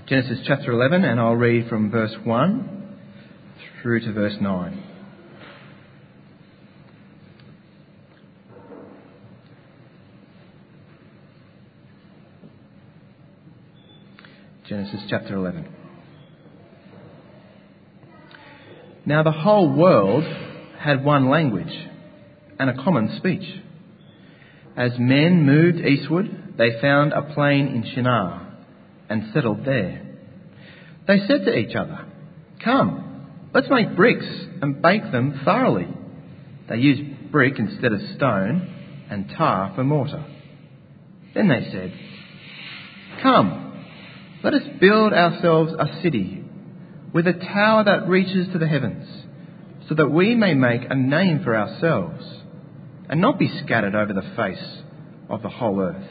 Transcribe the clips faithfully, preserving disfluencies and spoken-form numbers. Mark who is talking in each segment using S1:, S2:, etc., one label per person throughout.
S1: Genesis chapter eleven, and I'll read from verse one through to verse nine. Genesis chapter eleven. Now the whole world had one language and a common speech. As men moved eastward, they found a plain in Shinar and settled there. They said to each other, "Come, let's make bricks and bake them thoroughly." They used brick instead of stone and tar for mortar. Then they said, "Come, let us build ourselves a city with a tower that reaches to the heavens, so that we may make a name for ourselves and not be scattered over the face of the whole earth."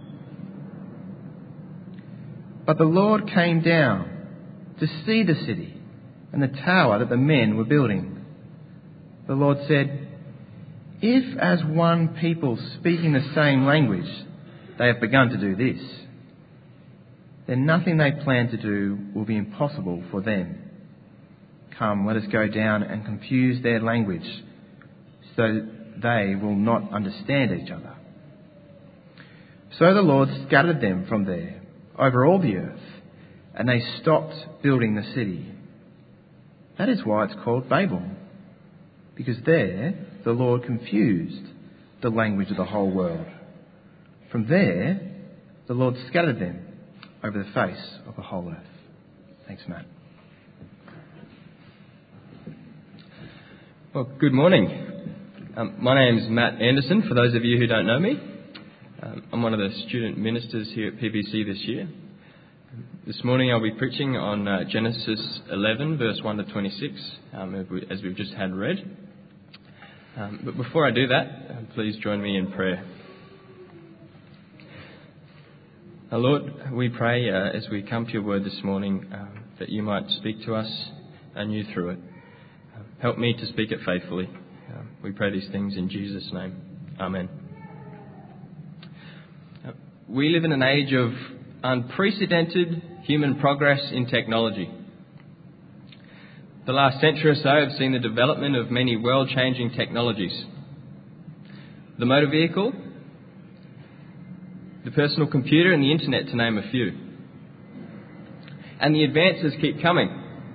S1: But the Lord came down to see the city and the tower that the men were building. The Lord said, "If as one people speaking the same language they have begun to do this, then nothing they plan to do will be impossible for them. Come, let us go down and confuse their language so they will not understand each other." So the Lord scattered them from there over all the earth, and they stopped building the city. That is why it's called Babel, because there the Lord confused the language of the whole world. From there the Lord scattered them over the face of the whole earth. Thanks, Matt.
S2: Well, good morning. Um, my name is Matt Anderson, for those of you who don't know me. Um, I'm one of the student ministers here at P B C this year. This morning I'll be preaching on uh, Genesis eleven, verse one to twenty-six, um, as we've just had read. Um, but before I do that, uh, please join me in prayer. Uh, Lord, we pray uh, as we come to your word this morning uh, that you might speak to us anew through it. Uh, help me to speak it faithfully. Uh, we pray these things in Jesus' name. Amen. Uh, we live in an age of unprecedented human progress in technology. The last century or so have seen the development of many world-changing technologies. The motor vehicle, the personal computer and the internet, to name a few. And the advances keep coming.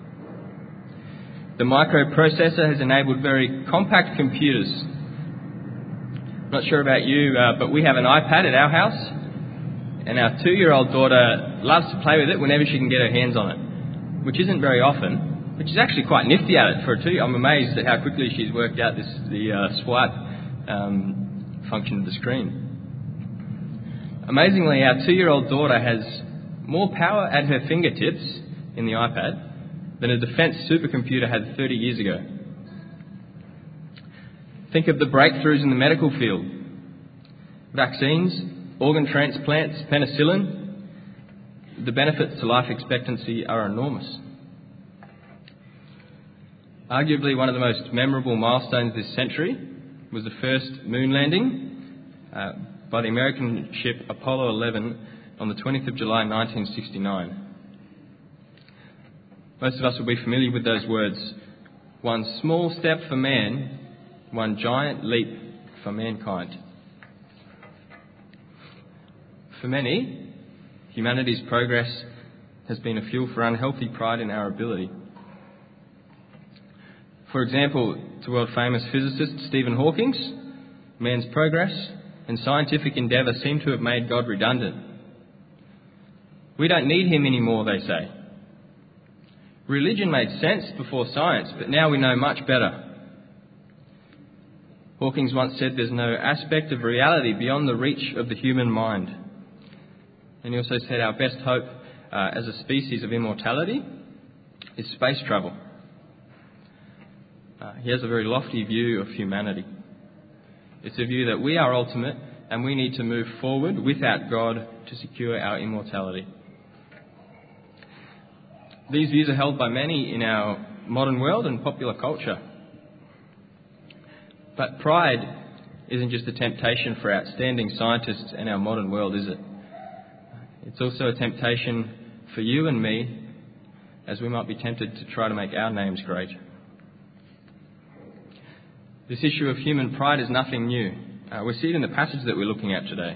S2: The microprocessor has enabled very compact computers. Not sure about you, uh, but we have an iPad at our house, and our two-year-old daughter loves to play with it whenever she can get her hands on it, which isn't very often, but she's actually quite nifty at it for a two. I'm amazed at how quickly she's worked out this the uh, swipe um, function of the screen. Amazingly, our two-year-old daughter has more power at her fingertips in the iPad than a defence supercomputer had thirty years ago. Think of the breakthroughs in the medical field. Vaccines, organ transplants, penicillin. The benefits to life expectancy are enormous. Arguably one of the most memorable milestones this century was the first moon landing uh, by the American ship Apollo eleven on the twentieth of July nineteen sixty-nine. Most of us will be familiar with those words: one small step for man, one giant leap for mankind. For many, humanity's progress has been a fuel for unhealthy pride in our ability. For example, to world-famous physicist Stephen Hawking, man's progress and scientific endeavour seem to have made God redundant. We don't need him anymore, they say. Religion made sense before science, but now we know much better. Hawking once said there's no aspect of reality beyond the reach of the human mind. And he also said our best hope uh, as a species of immortality is space travel. Uh, he has a very lofty view of humanity. It's a view that we are ultimate and we need to move forward without God to secure our immortality. These views are held by many in our modern world and popular culture. But pride isn't just a temptation for outstanding scientists in our modern world, is it? It's also a temptation for you and me, as we might be tempted to try to make our names great. This issue of human pride is nothing new. Uh, we see it in the passage that we're looking at today.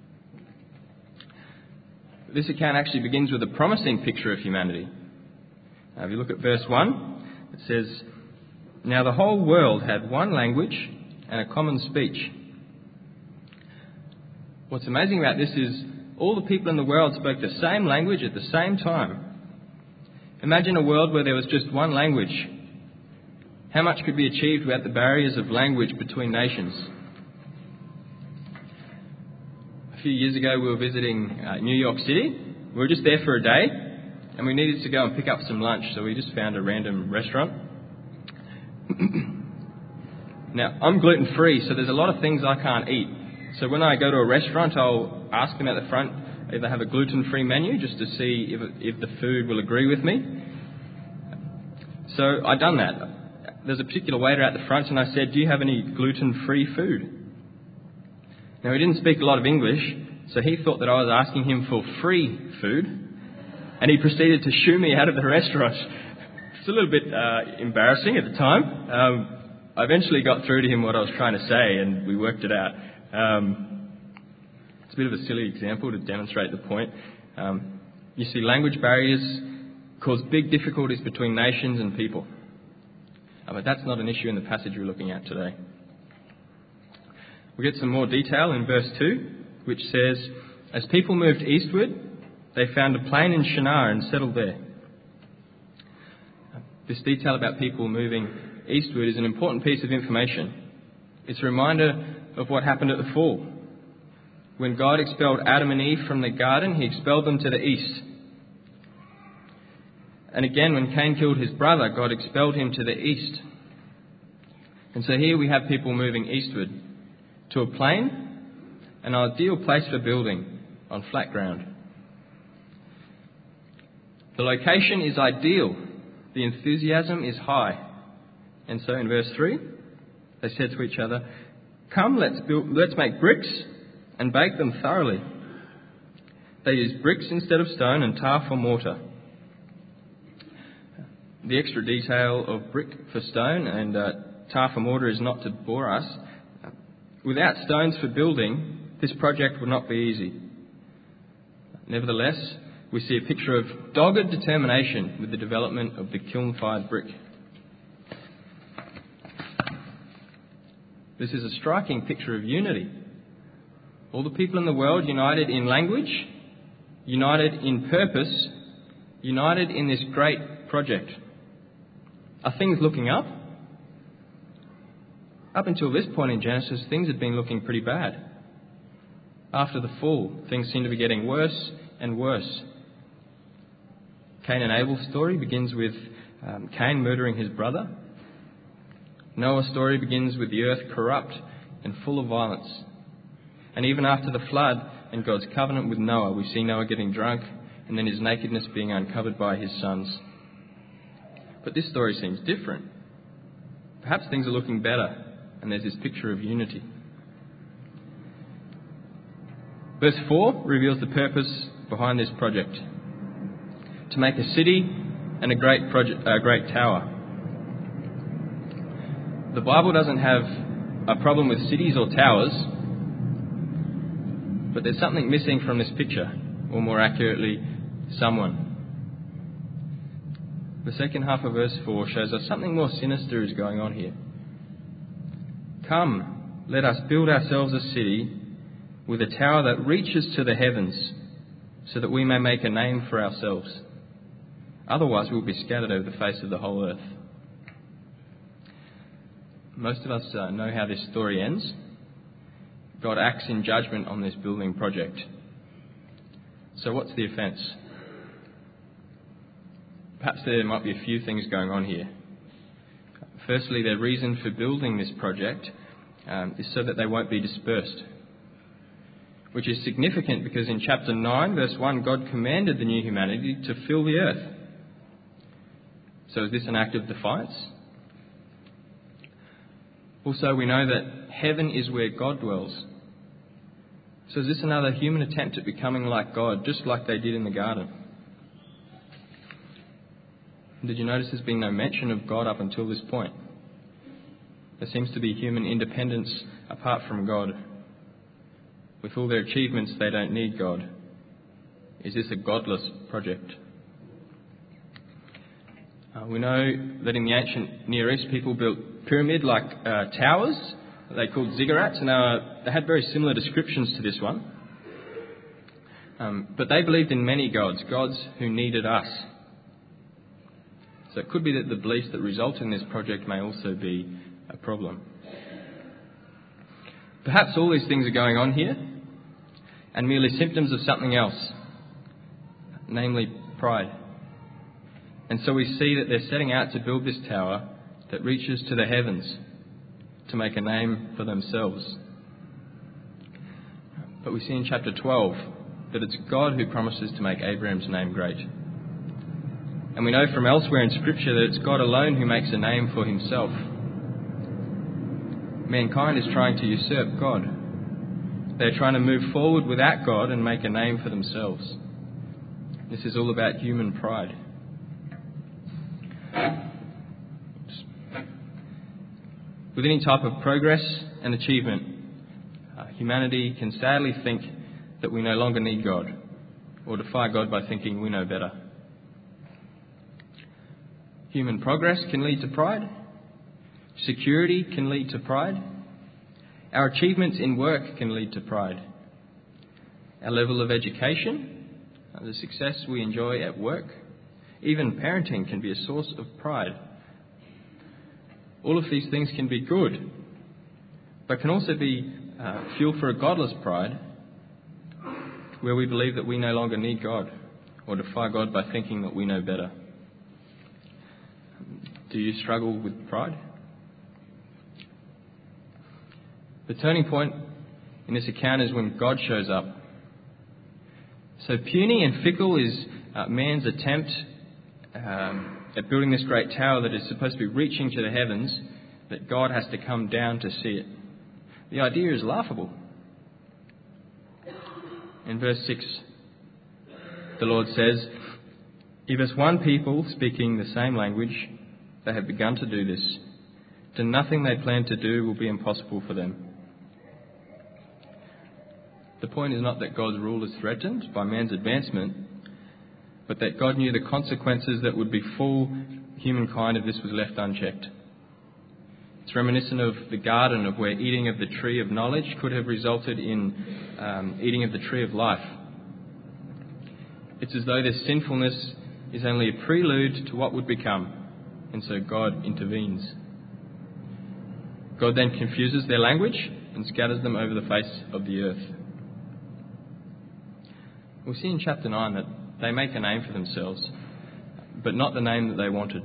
S2: This account actually begins with a promising picture of humanity. Uh, if you look at verse one, it says, "Now the whole world had one language and a common speech." What's amazing about this is all the people in the world spoke the same language at the same time. Imagine a world where there was just one language. How much could be achieved without the barriers of language between nations? A few years ago we were visiting uh, New York City. We were just there for a day and we needed to go and pick up some lunch, so we just found a random restaurant. Now, I'm gluten-free, so there's a lot of things I can't eat. So when I go to a restaurant, I'll ask them at the front if they have a gluten-free menu, just to see if, if the food will agree with me. So I'd done that. There's a particular waiter at the front, and I said, "Do you have any gluten-free food?" Now, he didn't speak a lot of English, so he thought that I was asking him for free food, and he proceeded to shoo me out of the restaurant. It's a little bit uh, embarrassing at the time. Um, I eventually got through to him what I was trying to say, and we worked it out. Um, it's a bit of a silly example to demonstrate the point. Um, you see, language barriers cause big difficulties between nations and people. Uh, but that's not an issue in the passage we're looking at today. We get some more detail in verse two, which says, "As people moved eastward, they found a plain in Shinar and settled there." This detail about people moving eastward is an important piece of information. It's a reminder of what happened at the fall. When God expelled Adam and Eve from the garden, he expelled them to the east. And again, when Cain killed his brother, God expelled him to the east. And so here we have people moving eastward to a plain, an ideal place for building on flat ground. The location is ideal. The enthusiasm is high. And so in verse three, they said to each other, "Come, let's build, let's make bricks and bake them thoroughly." They used bricks instead of stone and tar for mortar. The extra detail of brick for stone and uh, tar for mortar is not to bore us. Without stones for building, this project would not be easy. Nevertheless, we see a picture of dogged determination with the development of the kiln-fired brick. This is a striking picture of unity. All the people in the world united in language, united in purpose, united in this great project. Are things looking up? Up until this point in Genesis, things had been looking pretty bad. After the fall, things seem to be getting worse and worse. Cain and Abel's story begins with um, Cain murdering his brother. Noah's story begins with the earth corrupt and full of violence. And even after the flood and God's covenant with Noah, we see Noah getting drunk and then his nakedness being uncovered by his sons. But this story seems different. Perhaps things are looking better, and there's this picture of unity. Verse four reveals the purpose behind this project: to make a city and a great project, a great tower. The Bible doesn't have a problem with cities or towers, but there's something missing from this picture, or more accurately, someone. The second half of verse four shows us something more sinister is going on here. "Come, let us build ourselves a city with a tower that reaches to the heavens, so that we may make a name for ourselves. Otherwise we'll be scattered over the face of the whole earth." Most of us uh, know how this story ends. God acts in judgment on this building project. So what's the offence? Perhaps there might be a few things going on here. Firstly, their reason for building this project um, is so that they won't be dispersed, which is significant because in chapter nine, verse one, God commanded the new humanity to fill the earth. So is this an act of defiance? Also, we know that heaven is where God dwells. So is this another human attempt at becoming like God, just like they did in the garden? Did you notice there's been no mention of God up until this point? There seems to be human independence apart from God. With all their achievements, they don't need God. Is this a godless project? Uh, we know that in the ancient Near East, people built pyramid-like uh, towers that they called ziggurats, and they, were, they had very similar descriptions to this one. Um, but they believed in many gods, gods who needed us. So it could be that the beliefs that result in this project may also be a problem. Perhaps all these things are going on here and merely symptoms of something else, namely pride. And so we see that they're setting out to build this tower that reaches to the heavens to make a name for themselves. But we see in chapter twelve that it's God who promises to make Abraham's name great. And we know from elsewhere in Scripture that it's God alone who makes a name for himself. Mankind is trying to usurp God. They're trying to move forward without God and make a name for themselves. This is all about human pride. With any type of progress and achievement, uh, humanity can sadly think that we no longer need God, or defy God by thinking we know better. Human progress can lead to pride. Security can lead to pride. Our achievements in work can lead to pride. Our level of education, the success we enjoy at work, even parenting can be a source of pride. All of these things can be good, but can also be uh, fuel for a godless pride, where we believe that we no longer need God, or defy God by thinking that we know better. Do you struggle with pride? The turning point in this account is when God shows up. So puny and fickle is uh, man's attempt um, at building this great tower that is supposed to be reaching to the heavens, that God has to come down to see it. The idea is laughable. In verse six, the Lord says, "If as one people speaking the same language, they have begun to do this, then nothing they plan to do will be impossible for them." The point is not that God's rule is threatened by man's advancement, but that God knew the consequences that would befall humankind if this was left unchecked. It's reminiscent of the garden, of where eating of the tree of knowledge could have resulted in um, eating of the tree of life. It's as though this sinfulness is only a prelude to what would become, and so God intervenes. God then confuses their language and scatters them over the face of the earth. We'll see in chapter nine that they make a name for themselves, but not the name that they wanted.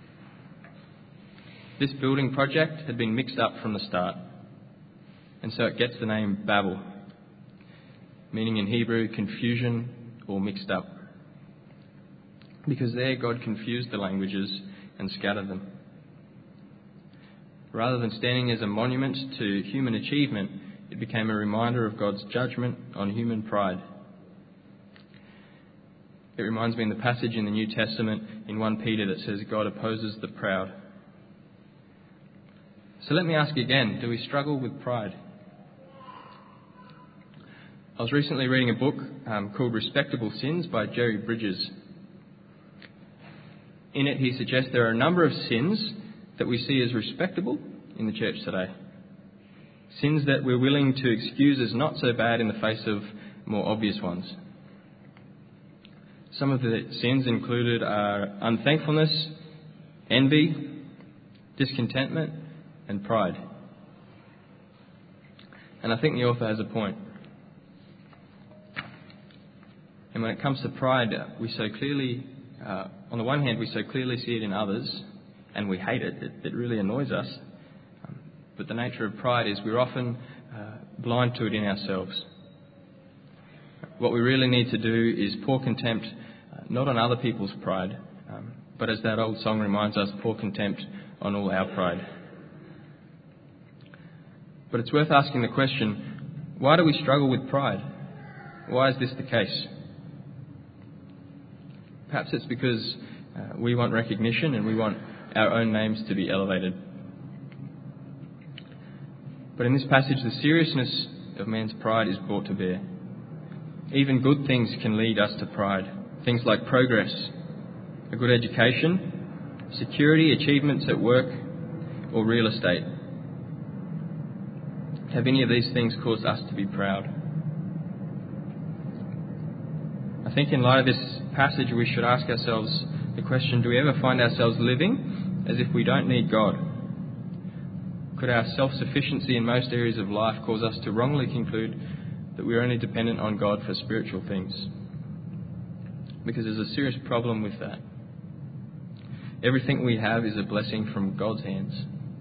S2: This building project had been mixed up from the start, and so it gets the name Babel, meaning in Hebrew confusion or mixed up. Because there God confused the languages and scattered them. Rather than standing as a monument to human achievement, it became a reminder of God's judgment on human pride. It reminds me in the passage in the New Testament in First Peter that says God opposes the proud. So let me ask you again, do we struggle with pride? I was recently reading a book um, called Respectable Sins by Jerry Bridges. In it he suggests there are a number of sins that we see as respectable in the church today. Sins that we're willing to excuse as not so bad in the face of more obvious ones. Some of the sins included are unthankfulness, envy, discontentment, and pride. And I think the author has a point. And when it comes to pride, we so clearly, uh, on the one hand, we so clearly see it in others, and we hate it. It, it really annoys us. Um, but the nature of pride is we're often uh, blind to it in ourselves. What we really need to do is pour contempt, uh, not on other people's pride, um, but as that old song reminds us, pour contempt on all our pride. But it's worth asking the question, why do we struggle with pride? Why is this the case? Perhaps it's because Uh, we want recognition and we want our own names to be elevated. But in this passage, the seriousness of man's pride is brought to bear. Even good things can lead us to pride. Things like progress, a good education, security, achievements at work, or real estate. Have any of these things caused us to be proud? I think in light of this passage, we should ask ourselves the question, do we ever find ourselves living as if we don't need God? Could our self-sufficiency in most areas of life cause us to wrongly conclude that we are only dependent on God for spiritual things? Because there's a serious problem with that. Everything we have is a blessing from God's hands.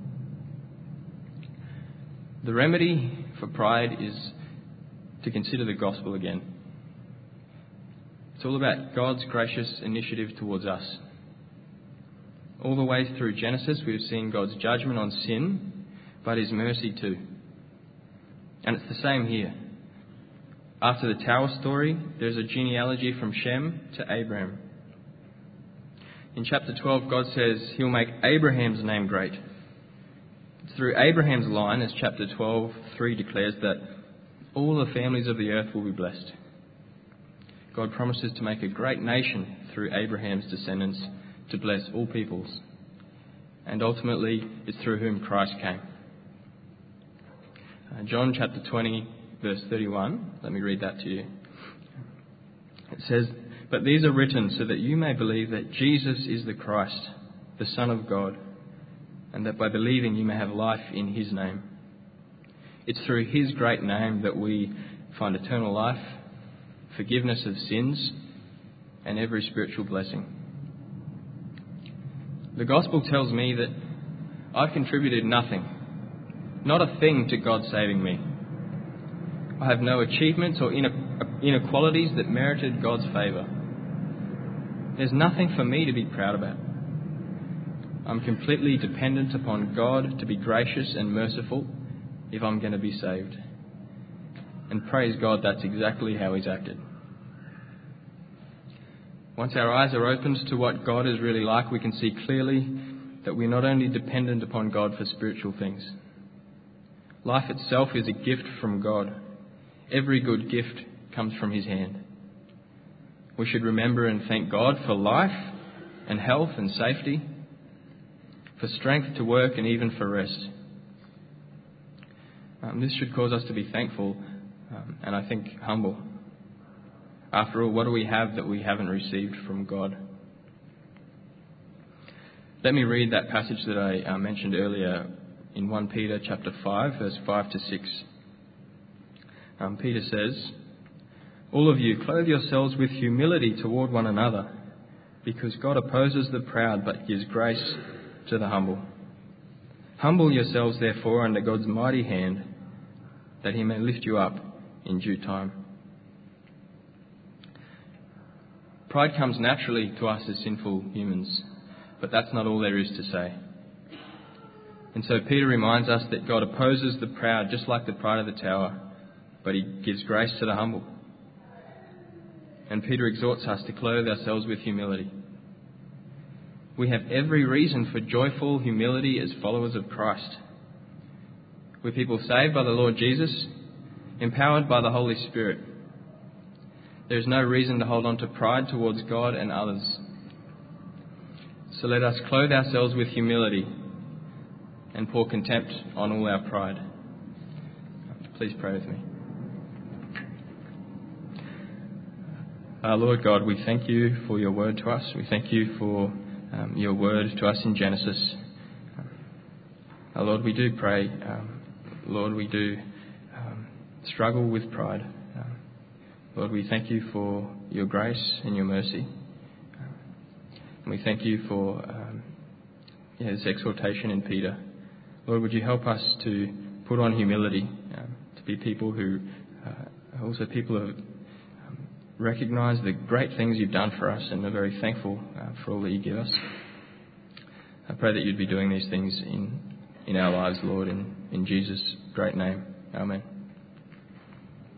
S2: The remedy for pride is to consider the gospel again. It's all about God's gracious initiative towards us. All the way through Genesis, we've seen God's judgment on sin, but His mercy too. And it's the same here. After the tower story, there's a genealogy from Shem to Abraham. In chapter twelve, God says He'll make Abraham's name great. It's through Abraham's line, as chapter twelve three declares, that all the families of the earth will be blessed. God promises to make a great nation through Abraham's descendants to bless all peoples. And ultimately, it's through whom Christ came. Uh, John chapter twenty, verse thirty-one. Let me read that to you. It says, "But these are written so that you may believe that Jesus is the Christ, the Son of God, and that by believing you may have life in His name." It's through His great name that we find eternal life, forgiveness of sins, and every spiritual blessing. The gospel tells me that I've contributed nothing, not a thing, to God saving me. I have no achievements or inequalities that merited God's favour. There's nothing for me to be proud about. I'm completely dependent upon God to be gracious and merciful if I'm going to be saved. And praise God, that's exactly how He's acted. Once our eyes are opened to what God is really like, we can see clearly that we're not only dependent upon God for spiritual things. Life itself is a gift from God. Every good gift comes from His hand. We should remember and thank God for life and health and safety, for strength to work and even for rest. Um, this should cause us to be thankful um, and I think humble. After all, what do we have that we haven't received from God? Let me read that passage that I uh, mentioned earlier in First Peter chapter five, verse five to six. Um, Peter says, "All of you, clothe yourselves with humility toward one another, because God opposes the proud but gives grace to the humble. Humble yourselves, therefore, under God's mighty hand, that He may lift you up in due time." Pride comes naturally to us as sinful humans, but that's not all there is to say. And so Peter reminds us that God opposes the proud just like the pride of the tower, but He gives grace to the humble. And Peter exhorts us to clothe ourselves with humility. We have every reason for joyful humility as followers of Christ. We're people saved by the Lord Jesus, empowered by the Holy Spirit. There is no reason to hold on to pride towards God and others. So let us clothe ourselves with humility and pour contempt on all our pride. Please pray with me. Uh, Lord God, we thank You for Your word to us. We thank You for um, Your word to us in Genesis. Uh, Lord, we do pray. Um, Lord, we do um, struggle with pride. Lord, we thank You for Your grace and Your mercy. And we thank You for um, yeah, this exhortation in Peter. Lord, would You help us to put on humility, um, to be people who uh, are also people who um, recognise the great things You've done for us and are very thankful uh, for all that You give us. I pray that You'd be doing these things in, in our lives, Lord, in, in Jesus' great name. Amen.